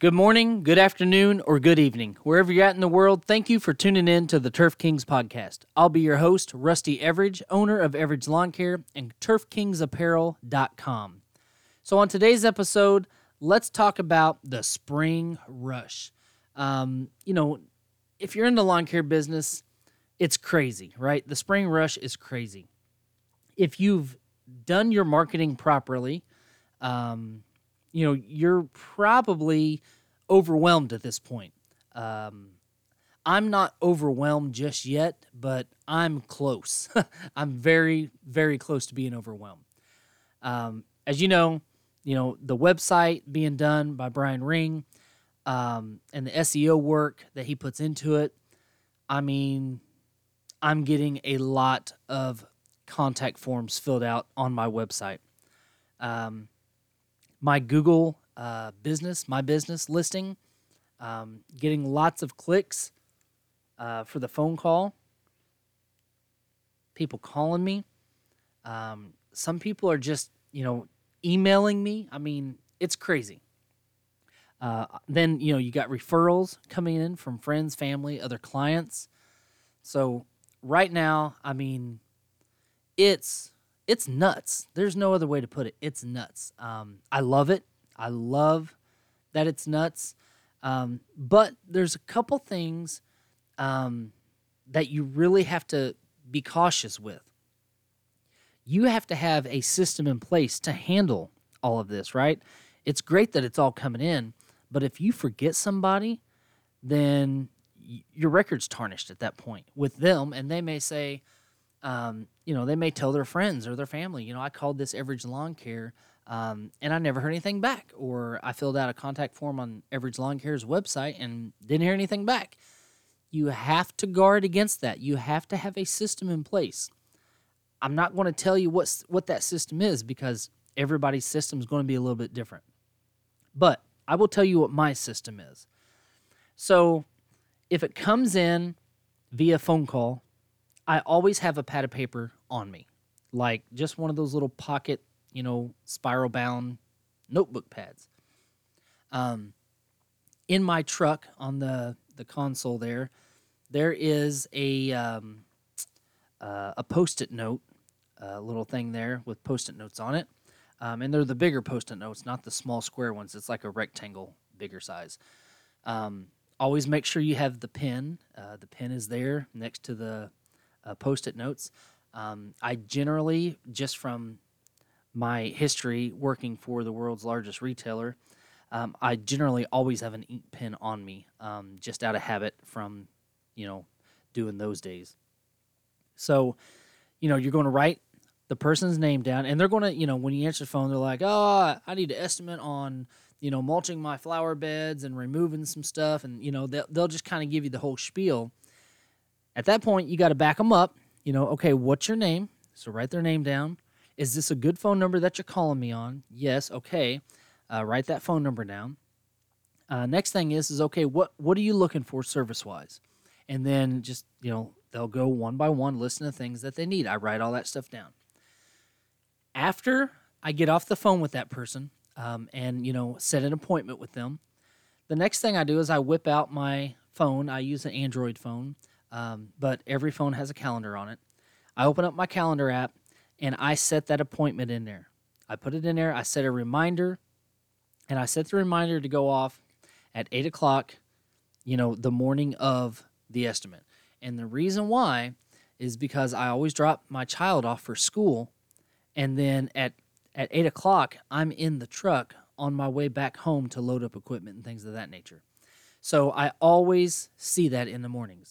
Good morning, good afternoon, or good evening. Wherever you're at in the world, thank you for tuning in to the Turf Kings podcast. I'll be your host, Rusty Everidge, owner of Everidge Lawn Care and TurfKingsApparel.com. So on today's episode, let's talk about the spring rush. If you're in the lawn care business, it's crazy, right? The spring rush is crazy. If you've done your marketing properly, you're probably overwhelmed at this point. I'm not overwhelmed just yet, but I'm close. I'm very, very close to being overwhelmed. As you know, the website being done by Brian Ring, and the SEO work that he puts into it. I mean, I'm getting a lot of contact forms filled out on my website. My Google my business listing, getting lots of clicks for the phone call. People calling me. Some people are just, emailing me. I mean, it's crazy. Then, you got referrals coming in from friends, family, other clients. So right now, I mean, it's nuts. There's no other way to put it. It's nuts. I love it. I love that it's nuts. But there's a couple things that you really have to be cautious with. You have to have a system in place to handle all of this, right? It's great that it's all coming in, but if you forget somebody, then your record's tarnished at that point with them, and they may say, they may tell their friends or their family, I called this Everidge Lawn Care, and I never heard anything back. Or I filled out a contact form on Everidge Lawn Care's website and didn't hear anything back. You have to guard against that. You have to have a system in place. I'm not going to tell you what that system is because everybody's system is going to be a little bit different. But I will tell you what my system is. So if it comes in via phone call, I always have a pad of paper on me, like just one of those little pocket, spiral bound notebook pads. In my truck on the console there is a Post-it note, little thing there with Post-it notes on it. And they're the bigger Post-it notes, not the small square ones. It's like a rectangle, bigger size. Always make sure you have the pen. The pen is there next to the Post-it notes. I generally, just from my history working for the world's largest retailer, I generally always have an ink pen on me, just out of habit from, doing those days. So, you're going to write the person's name down, and they're going to, when you answer the phone, they're like, oh, I need an estimate on, mulching my flower beds and removing some stuff, and, they'll just kind of give you the whole spiel. At that point, you got to back them up. Okay, what's your name? So write their name down. Is this a good phone number that you're calling me on? Yes, okay. Write that phone number down. Next thing is okay, what are you looking for service-wise? And then just, they'll go one by one, listen to things that they need. I write all that stuff down. After I get off the phone with that person and, set an appointment with them, the next thing I do is I whip out my phone. I use an Android phone, but every phone has a calendar on it. I open up my calendar app, and I set that appointment in there. I put it in there. I set a reminder, and I set the reminder to go off at 8 o'clock, the morning of the estimate. And the reason why is because I always drop my child off for school, and then at 8 o'clock, I'm in the truck on my way back home to load up equipment and things of that nature. So I always see that in the mornings.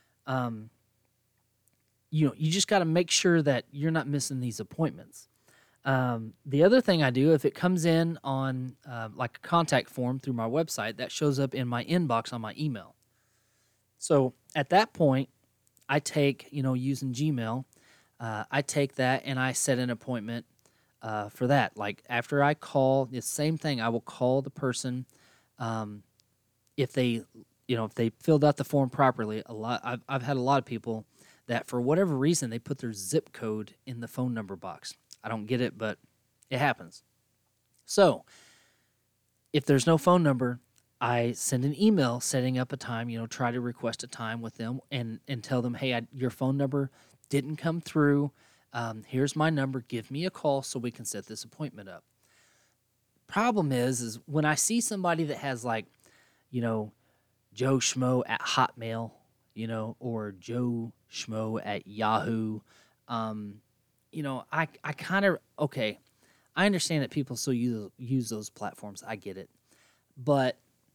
You just got to make sure that you're not missing these appointments. The other thing I do, if it comes in on like a contact form through my website, that shows up in my inbox on my email. So at that point, I take, using Gmail, I take that and I set an appointment for that. Like after I call, the same thing, I will call the person if they filled out the form properly. I've had a lot of people that for whatever reason, they put their zip code in the phone number box. I don't get it, but it happens. So if there's no phone number, I send an email setting up a time, try to request a time with them and tell them, hey, your phone number didn't come through. Here's my number. Give me a call so we can set this appointment up. Problem is when I see somebody that has like, you know, Joe Schmo at Hotmail, or Joe Schmo at Yahoo, um, I kind of, okay, I understand that people still use those platforms. I get it. But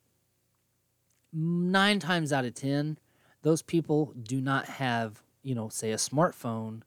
9 times out of 10, those people do not have, say a smartphone,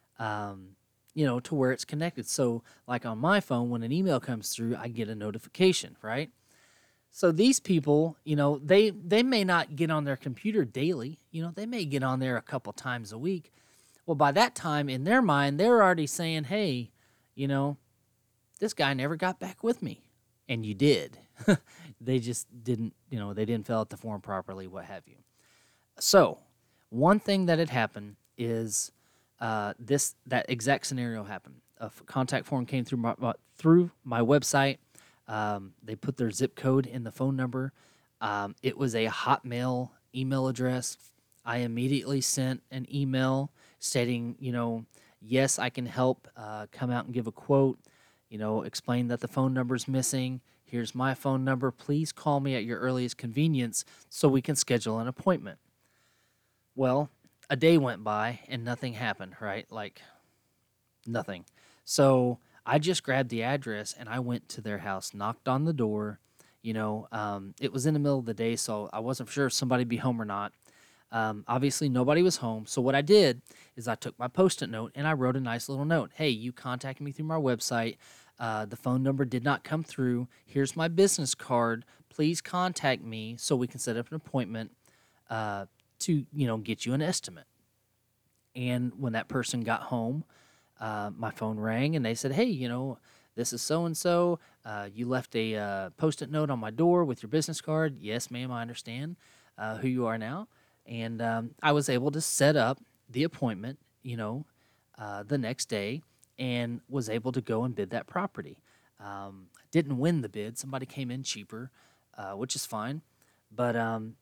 to where it's connected. So, like on my phone, when an email comes through, I get a notification, right? So these people, they may not get on their computer daily. They may get on there a couple times a week. Well, by that time, in their mind, they're already saying, hey, you know, this guy never got back with me. And you did. They just didn't, they didn't fill out the form properly, what have you. So, one thing that had happened is that exact scenario happened. A contact form came through my website. They put their zip code in the phone number. It was a Hotmail email address. I immediately sent an email stating, yes, I can help. Come out and give a quote. Explain that the phone number's missing. Here's my phone number. Please call me at your earliest convenience so we can schedule an appointment. Well, a day went by and nothing happened, right? Like, nothing. So I just grabbed the address and I went to their house, knocked on the door. It was in the middle of the day, so I wasn't sure if somebody'd be home or not. Obviously, nobody was home. So what I did is I took my Post-it note and I wrote a nice little note. Hey, you contacted me through my website. The phone number did not come through. Here's my business card. Please contact me so we can set up an appointment to, get you an estimate. And when that person got home, my phone rang and they said, hey, this is so-and-so. You left a Post-it note on my door with your business card. Yes, ma'am, I understand who you are now. And I was able to set up the appointment, the next day and was able to go and bid that property. Didn't win the bid. Somebody came in cheaper, which is fine. But,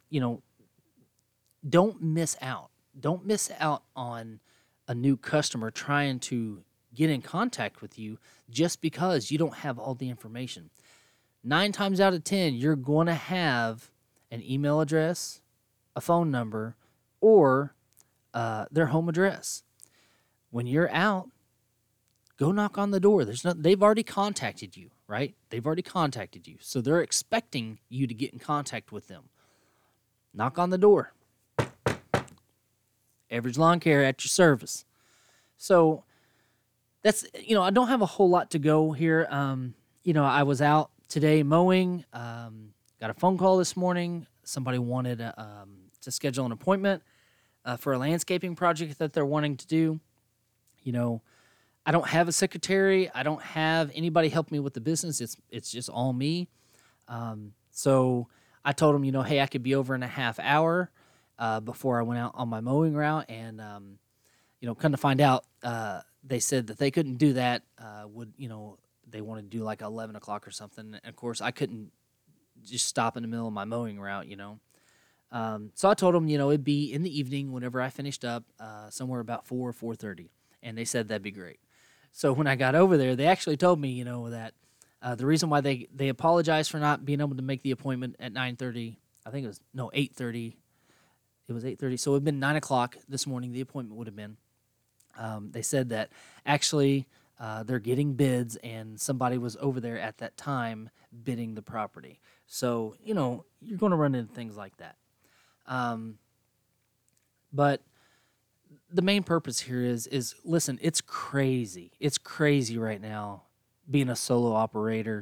don't miss out. Don't miss out on a new customer trying to get in contact with you just because you don't have all the information. 9 times out of 10, you're going to have an email address, a phone number, or their home address. When you're out, go knock on the door. They've already contacted you, right? They've already contacted you. So they're expecting you to get in contact with them. Knock on the door. Average Lawn Care at your service. So that's, I don't have a whole lot to go here. I was out today mowing, got a phone call this morning. Somebody wanted to schedule an appointment for a landscaping project that they're wanting to do. I don't have a secretary. I don't have anybody help me with the business. It's just all me. So I told them, hey, I could be over in a half hour before I went out on my mowing route. And, come to find out, they said that they couldn't do that. They wanted to do like 11 o'clock or something. And of course, I couldn't just stop in the middle of my mowing route, So I told them, it'd be in the evening whenever I finished up, somewhere about 4 or 4:30. And they said that'd be great. So when I got over there, they actually told me, that the reason why they apologized for not being able to make the appointment at 9:30, I think it was, 8:30. It was 8:30. So it would have been 9 o'clock this morning, the appointment would have been. They said that actually they're getting bids and somebody was over there at that time bidding the property. So, you're going to run into things like that. But the main purpose here is listen, it's crazy. It's crazy right now being a solo operator.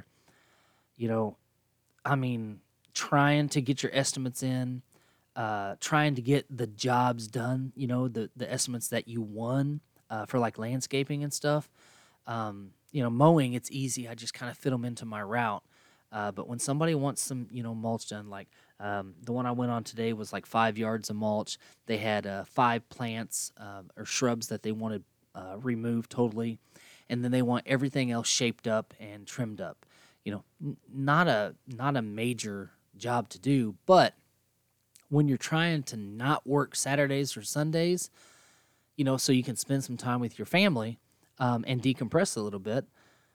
Trying to get your estimates in, trying to get the jobs done, the estimates that you won for like landscaping and stuff. Mowing, it's easy. I just kind of fit them into my route. But when somebody wants some, mulch done, like the one I went on today was like 5 yards of mulch. They had 5 plants or shrubs that they wanted removed totally, and then they want everything else shaped up and trimmed up. Not a major job to do. But when you're trying to not work Saturdays or Sundays, so you can spend some time with your family and decompress a little bit,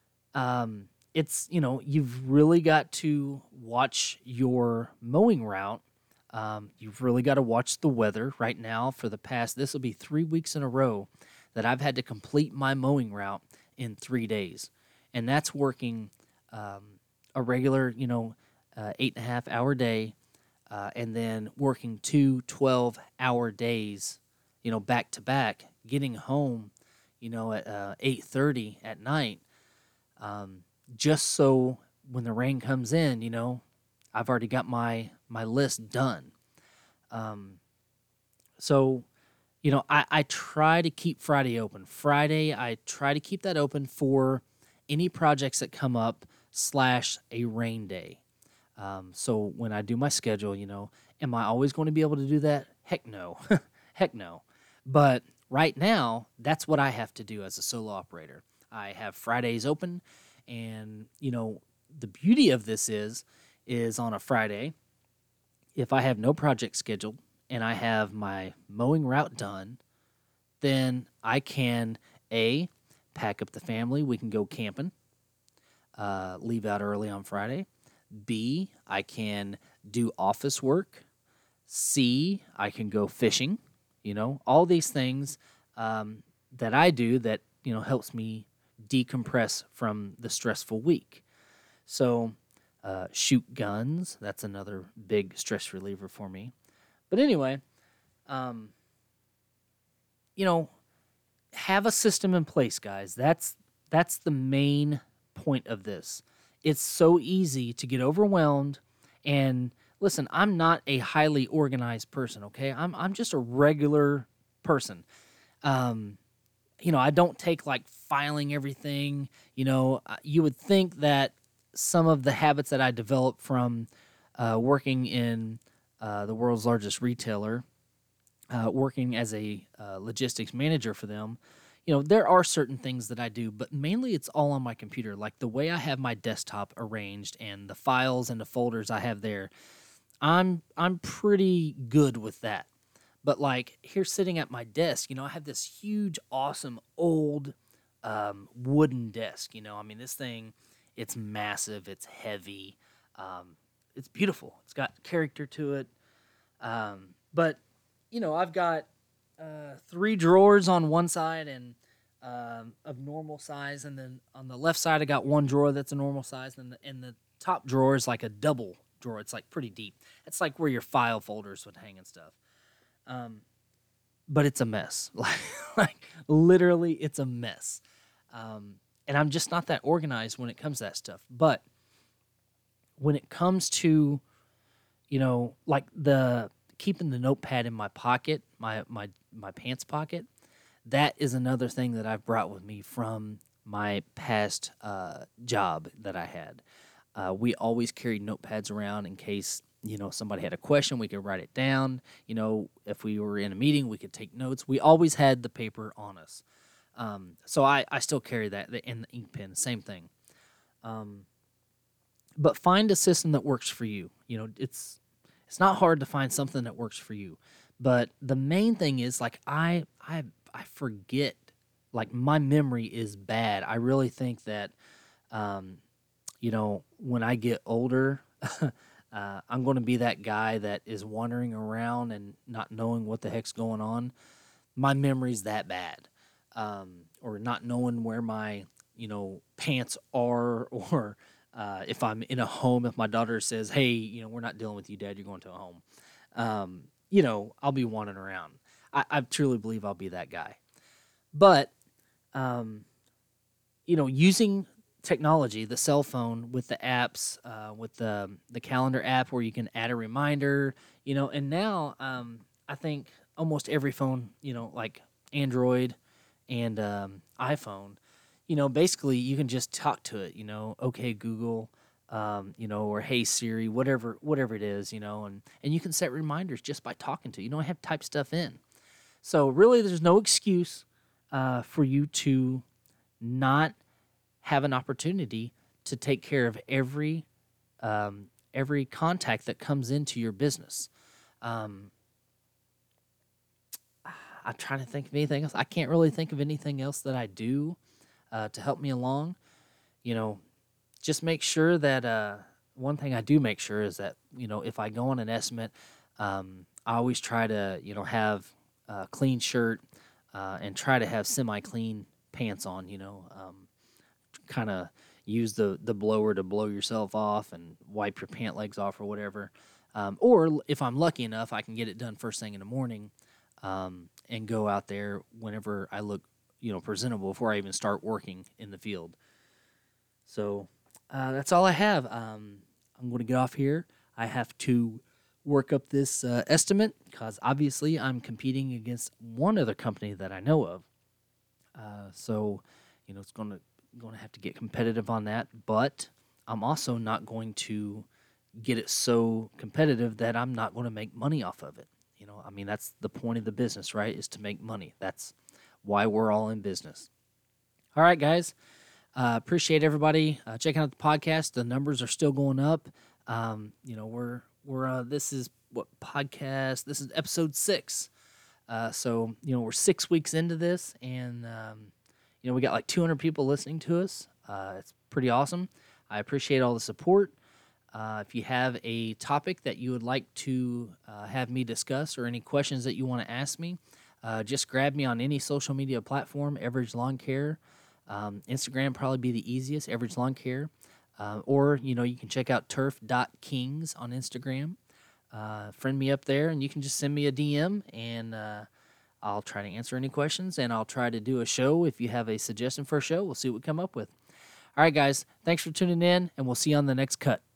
you've really got to watch your mowing route. You've really got to watch the weather right now. This will be 3 weeks in a row that I've had to complete my mowing route in 3 days. And that's working a regular, 8.5 hour day, and then working 2 12-hour days, back to back, getting home, at 8:30 at night, just so when the rain comes in, I've already got my list done. So, I try to keep Friday open. Friday, I try to keep that open for any projects that come up / a rain day. So when I do my schedule, am I always going to be able to do that? Heck no. Heck no. But right now, that's what I have to do as a solo operator. I have Fridays open, and, the beauty of this is on a Friday, if I have no project scheduled and I have my mowing route done, then I can, A, pack up the family. We can go camping, leave out early on Friday. B, I can do office work. C, I can go fishing. All these things that I do that, helps me decompress from the stressful week. So, shoot guns, that's another big stress reliever for me. But anyway, have a system in place, guys. That's the main point of this. It's so easy to get overwhelmed. And listen, I'm not a highly organized person, okay? I'm just a regular person. I don't take like filing everything. You would think that some of the habits that I developed from working in the world's largest retailer, working as a logistics manager for them, there are certain things that I do, but mainly it's all on my computer. Like the way I have my desktop arranged and the files and the folders I have there, I'm pretty good with that. But like here sitting at my desk, I have this huge, awesome, old wooden desk. This thing, it's massive, it's heavy, it's beautiful. It's got character to it. But, I've got 3 drawers on one side and of normal size, and then on the left side I got 1 drawer that's a normal size, and the top drawer is like a double drawer. It's like pretty deep. It's like where your file folders would hang and stuff. But it's a mess. like literally, it's a mess. And I'm just not that organized when it comes to that stuff. But when it comes to, like keeping the notepad in my pocket, my pants pocket, that is another thing that I've brought with me from my past job that I had. We always carried notepads around in case, somebody had a question, we could write it down. If we were in a meeting, we could take notes. We always had the paper on us. So I still carry that, and the ink pen, same thing. But find a system that works for you. It's not hard to find something that works for you. But the main thing is, like, I forget. Like, my memory is bad. I really think that, when I get older, I'm going to be that guy that is wandering around and not knowing what the heck's going on. My memory's that bad. Or not knowing where my, pants are, or if I'm in a home, if my daughter says, hey, we're not dealing with you, Dad, you're going to a home. I'll be wandering around. I truly believe I'll be that guy. But, using technology, the cell phone with the apps, with the calendar app where you can add a reminder, and now I think almost every phone, like Android and iPhone, basically you can just talk to it, okay, Google, or hey Siri, whatever it is, and you can set reminders just by talking to it. You don't have to type stuff in. So really there's no excuse for you to not have an opportunity to take care of every every contact that comes into your business. Um, I'm trying to think of anything else. I can't really think of anything else that I do to help me along. You know, just make sure that one thing I do make sure is that, if I go on an estimate, I always try to, have a clean shirt and try to have semi-clean pants on, kind of use the blower to blow yourself off and wipe your pant legs off or whatever. Or if I'm lucky enough, I can get it done first thing in the morning and go out there whenever I look, presentable before I even start working in the field. So that's all I have. I'm going to get off here. I have to work up this estimate because obviously I'm competing against one other company that I know of. So, it's going to have to get competitive on that. But I'm also not going to get it so competitive that I'm not going to make money off of it. That's the point of the business, right? Is to make money. That's why we're all in business. All right, guys. Appreciate everybody checking out the podcast. The numbers are still going up. We're this is what podcast? This is episode 6. So we're 6 weeks into this, and we got like 200 people listening to us. It's pretty awesome. I appreciate all the support. If you have a topic that you would like to have me discuss or any questions that you want to ask me, just grab me on any social media platform, Average Lawn Care. Instagram probably be the easiest, Average Lawn Care. Or, you can check out turf.kings on Instagram. Friend me up there, and you can just send me a DM, and I'll try to answer any questions, and I'll try to do a show. If you have a suggestion for a show, we'll see what we come up with. All right, guys, thanks for tuning in, and we'll see you on the next cut.